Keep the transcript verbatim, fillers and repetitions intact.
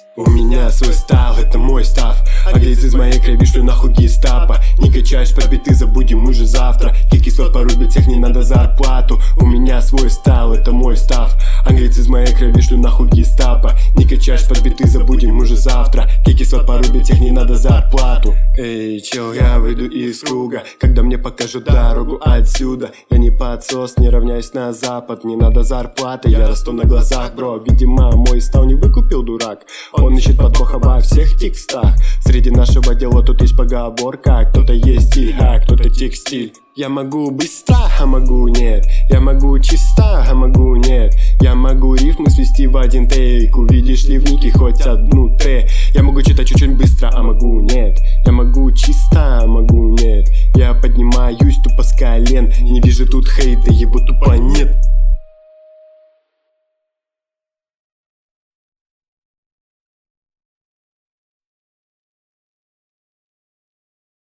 У меня свой став, это мой став. Английцы из моей крови, что нахуй гестапо. Не качаешь под биты, забудем уже завтра. Кикислот порубит всех, не надо зарплату. У меня свой стайл, это мой став. Английцы из моей крови, что нахуй гестапо. Не качаешь под биты, забудем уже завтра. Кикислот порубит всех, не надо зарплату. Эй, чел, я выйду из круга, когда мне покажут дорогу отсюда. Я не подсос, не равняюсь на запад. Не надо зарплаты, я расту на глазах, бро. Видимо, мой стал не выкупил, дурак. Он ищет подвох во всех текстах. Среди нашего дела тут есть поговорка: кто-то есть стиль, а кто-то текстиль. Я могу быстро, а могу нет. Я могу чисто, а могу нет. Я могу рифмы свести в один тейк. Увидишь ли в нике хоть одну Т. Я могу читать очень быстро, а могу нет. Я могу чисто, а могу нет. Я поднимаюсь тупо с колен. Не вижу тут хейта, его тупо нет.